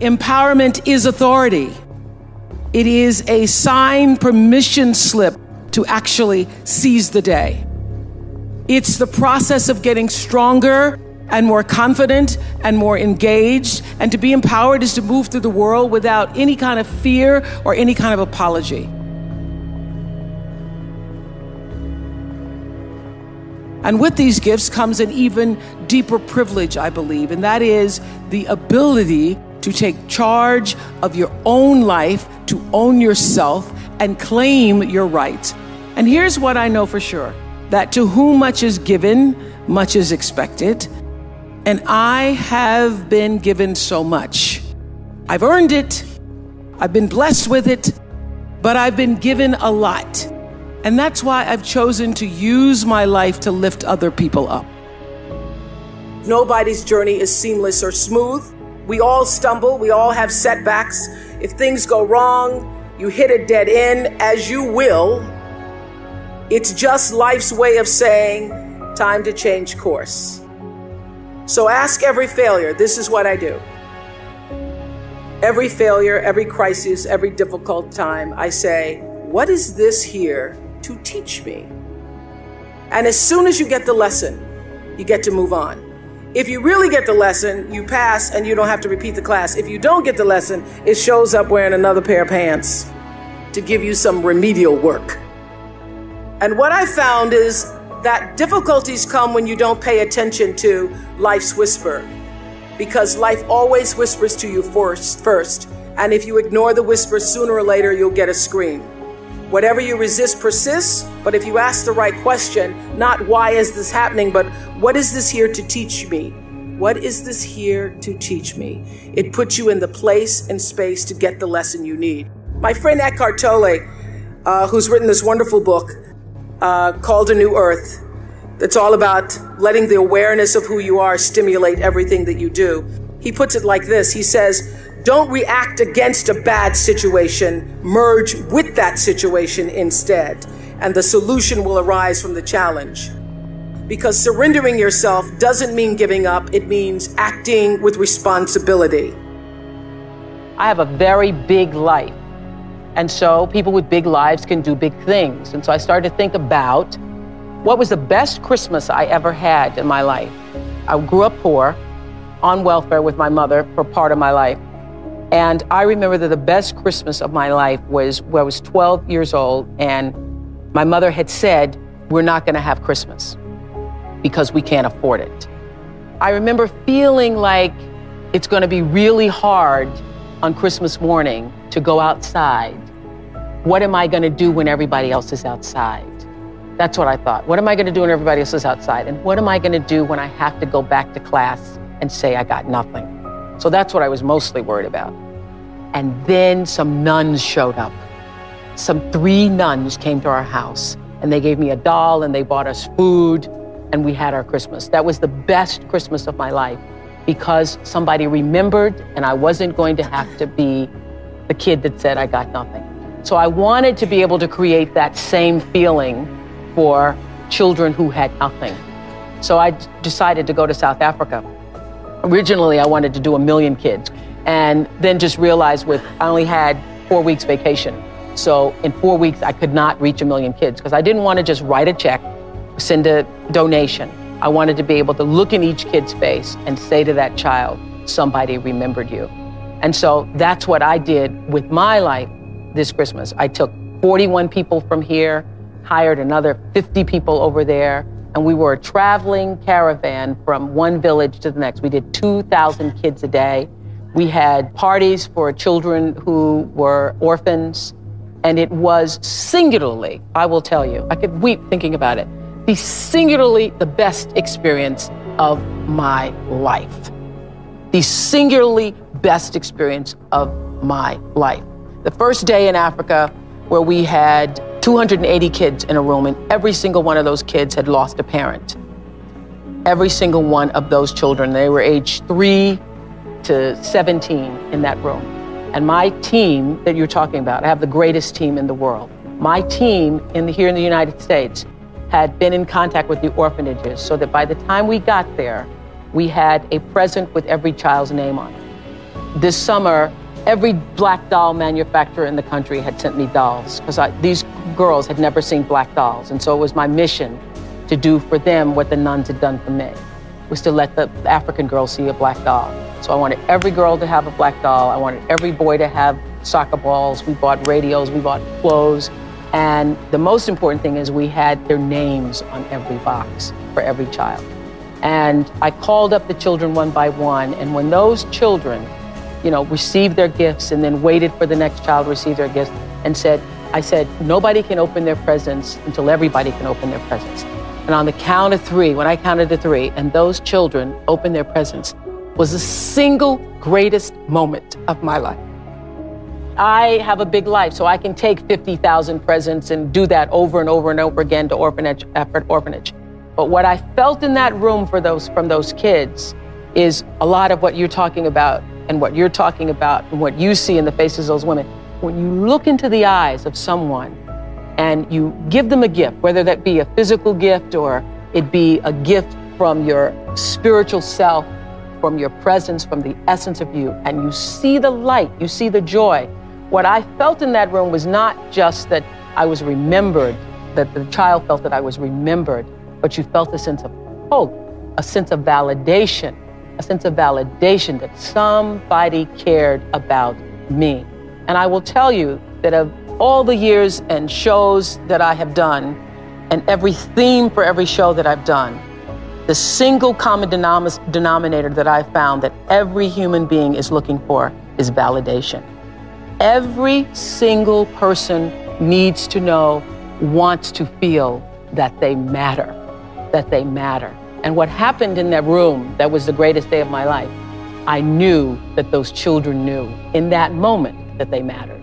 Empowerment is authority. It is a signed permission slip to actually seize the day. It's the process of getting stronger and more confident and more engaged. And to be empowered is to move through the world without any kind of fear or any kind of apology. And with these gifts comes an even deeper privilege, I believe, and that is the ability to take charge of your own life, to own yourself, and claim your rights. And here's what I know for sure, that to whom much is given, much is expected. And I have been given so much. I've earned it, I've been blessed with it, but I've been given a lot. And that's why I've chosen to use my life to lift other people up. Nobody's journey is seamless or smooth. We all stumble, we all have setbacks. If things go wrong, you hit a dead end, as you will. It's just life's way of saying, time to change course. So ask every failure, this is what I do. Every failure, every crisis, every difficult time, I say, what is this here to teach me? And as soon as you get the lesson, you get to move on. If you really get the lesson, you pass and you don't have to repeat the class. If you don't get the lesson, it shows up wearing another pair of pants to give you some remedial work. And what I found is that difficulties come when you don't pay attention to life's whisper, because life always whispers to you first. And if you ignore the whisper, sooner or later, you'll get a scream. Whatever you resist persists, but if you ask the right question, not why is this happening, but what is this here to teach me? What is this here to teach me? It puts you in the place and space to get the lesson you need. My friend Eckhart Tolle, who's written this wonderful book called A New Earth, that's all about letting the awareness of who you are stimulate everything that you do. He puts it like this. He says, don't react against a bad situation, merge with that situation instead, and the solution will arise from the challenge. Because surrendering yourself doesn't mean giving up, it means acting with responsibility. I have a very big life, and so people with big lives can do big things. And so I started to think about what was the best Christmas I ever had in my life. I grew up poor, on welfare with my mother for part of my life. And I remember that the best Christmas of my life was when I was 12 years old, and my mother had said, we're not gonna have Christmas because we can't afford it. I remember feeling like it's gonna be really hard on Christmas morning to go outside. What am I gonna do when everybody else is outside? That's what I thought. What am I gonna do when everybody else is outside? And what am I gonna do when I have to go back to class and say I got nothing? So that's what I was mostly worried about. And then some nuns showed up. 3 nuns came to our house, and they gave me a doll and they bought us food, and we had our Christmas. That was the best Christmas of my life because somebody remembered, and I wasn't going to have to be the kid that said I got nothing. So I wanted to be able to create that same feeling for children who had nothing. So I decided to go to South Africa. Originally, I wanted to do 1 million kids, and then just realized I only had 4 weeks vacation. So in 4 weeks, I could not reach 1 million kids because I didn't want to just write a check, send a donation. I wanted to be able to look in each kid's face and say to that child, somebody remembered you. And so that's what I did with my life this Christmas. I took 41 people from here, hired another 50 people over there, and we were a traveling caravan from one village to the next. We did 2,000 kids a day. We had parties for children who were orphans, and it was singularly, I will tell you, I could weep thinking about it, the best experience of my life. The singularly best experience of my life. The first day in Africa where we had 280 kids in a room, and every single one of those kids had lost a parent. Every single one of those children, they were aged 3 to 17 in that room. And my team that you're talking about, I have the greatest team in the world. My team here in the United States had been in contact with the orphanages so that by the time we got there, we had a present with every child's name on it. this summer, every black doll manufacturer in the country had sent me dolls because these girls had never seen black dolls. And so it was my mission to do for them what the nuns had done for me, was to let the African girls see a black doll. So I wanted every girl to have a black doll. I wanted every boy to have soccer balls. We bought radios, we bought clothes. And the most important thing is we had their names on every box for every child. And I called up the children one by one. And when those children, received their gifts and then waited for the next child to receive their gifts I said, nobody can open their presents until everybody can open their presents. And on the count of three, when I counted to three, and those children opened their presents, was the single greatest moment of my life. I have a big life, so I can take 50,000 presents and do that over and over and over again to orphanage after orphanage. But what I felt in that room from those kids is a lot of what you're talking about and what you're talking about and what you see in the faces of those women. When you look into the eyes of someone and you give them a gift, whether that be a physical gift or it be a gift from your spiritual self, from your presence, from the essence of you, and you see the light, you see the joy. What I felt in that room was not just that I was remembered, that the child felt that I was remembered, but you felt a sense of hope, a sense of validation, that somebody cared about me. And I will tell you that of all the years and shows that I have done, and every theme for every show that I've done, the single common denominator that I've found that every human being is looking for is validation. Every single person needs to know, wants to feel that they matter, And what happened in that room, that was the greatest day of my life, I knew that those children knew in that moment that they mattered.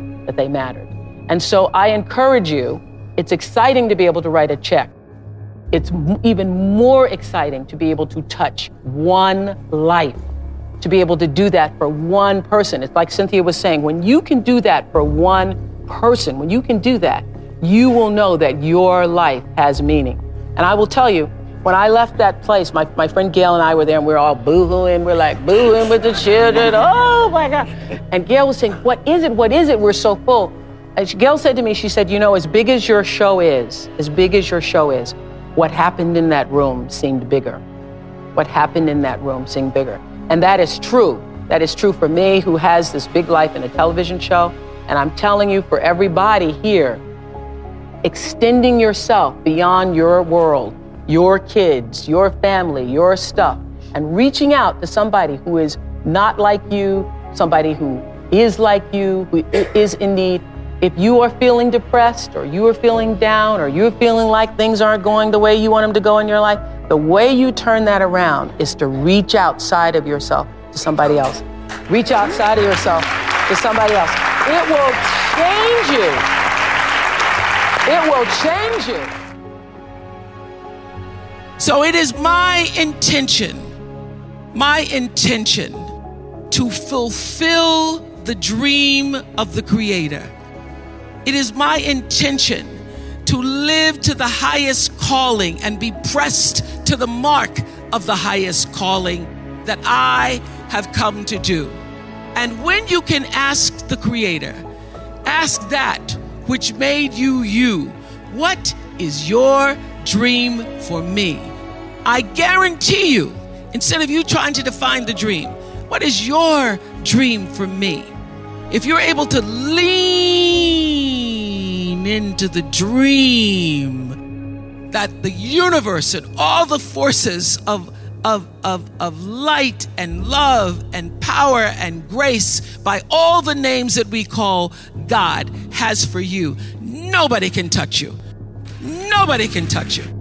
And so I encourage you, it's exciting to be able to write a check. It's even more exciting to be able to touch one life, to be able to do that for one person. It's like Cynthia was saying, when you can do that for one person, when you can do that, you will know that your life has meaning. And I will tell you, when I left that place, my friend Gail and I were there and we were all boo-hooing. We're like boo-hooing with the children. Oh my God. And Gail was saying, what is it? We're so full. And Gail said to me, she said, as big as your show is, what happened in that room seemed bigger. And that is true. That is true for me, who has this big life in a television show. And I'm telling you, for everybody here, extending yourself beyond your world, your kids, your family, your stuff, and reaching out to somebody who is not like you, somebody who is like you, who is in need. If you are feeling depressed, or you are feeling down, or you're feeling like things aren't going the way you want them to go in your life, the way you turn that around is to reach outside of yourself to somebody else. Reach outside of yourself to somebody else. It will change you. So it is my intention to fulfill the dream of the Creator. It is my intention to live to the highest calling and be pressed to the mark of the highest calling that I have come to do. And when you can ask the Creator, ask that which made you you, what is your dream for me? I guarantee you, instead of you trying to define the dream, what is your dream for me? If you're able to lean into the dream that the universe and all the forces of light and love and power and grace, by all the names that we call God, has for you, nobody can touch you. Nobody can touch you.